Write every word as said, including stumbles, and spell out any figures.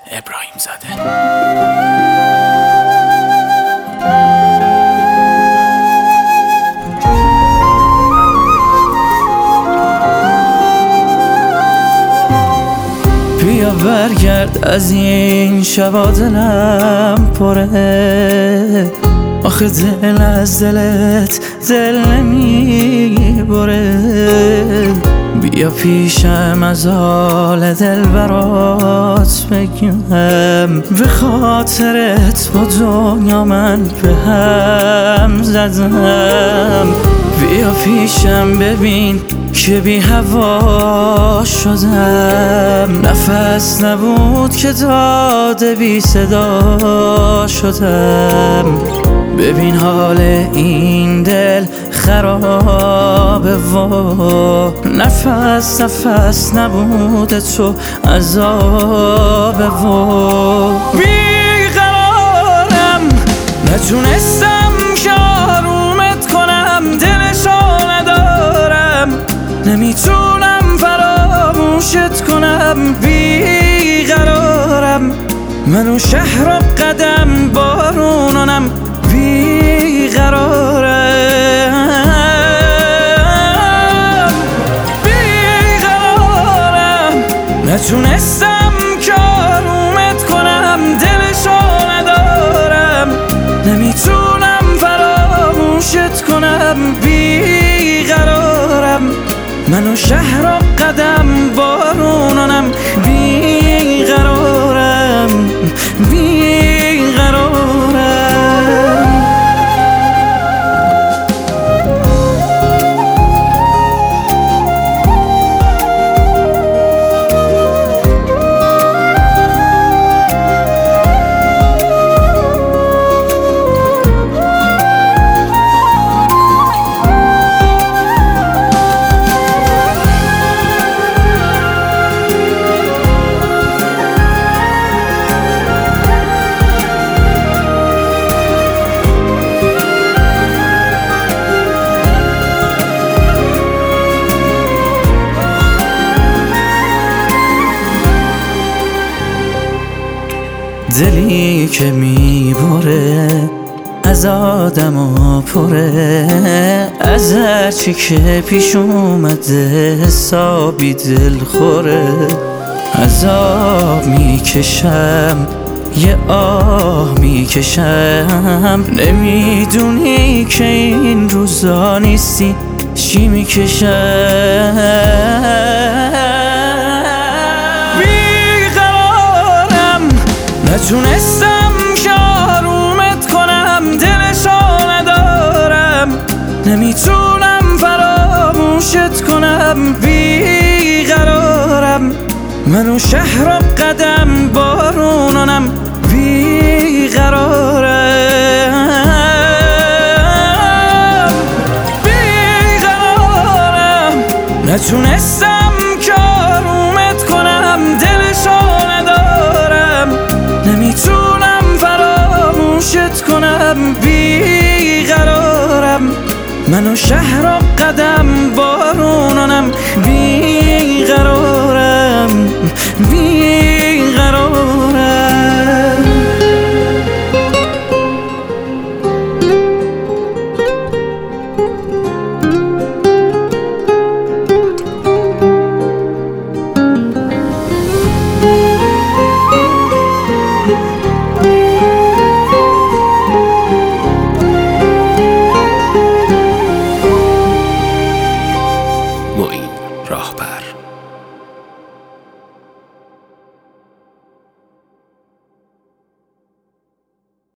ابراهیم زاده. بیا برگرد از این شبا دلم پره، آخه دل از دلت دل نمیبره. بیا پیشم از حال دل برات بگم، به خاطرت با دنیا من به هم زدم. بیا پیشم ببین که بی هوا شدم، نفس نبود که داده بی صدا شدم. ببین حال این دل خرابه و نفس نفس نبود تو عذابه و بیقرارم، نتونستم که آرومت کنم، دلشو ندارم، نمیتونم فراموشت کنم. بیقرارم، منو شهر و قدم بارونانم. بیقرارم بیقرارم، نتونستم که آرومت کنم، دلشو ندارم، نمیتونم فراموشت کنم. بیقرارم، منو شهر و قدم بارونانم. بیقرارم بیقرارم. دلی که میبره از آدم و پره، از هرچی که پیش اومده حسابی دل خوره. عذاب میکشم یه آه میکشم، نمیدونی که این روزا نیستی چی میکشم. نتونستم که آرومت کنم، دلشو ندارم، نمیتونم فراموشت کنم. بیقرارم، منو شهر و قدم بارونانم. بیقرارم بیقرارم، نتونستم که آرومت کنم، دلشو ندارم، نمیتونم فراموشت کنم. بیقرارم، منو شهر و قدم بارونانم. بیقرارم بیقرارم.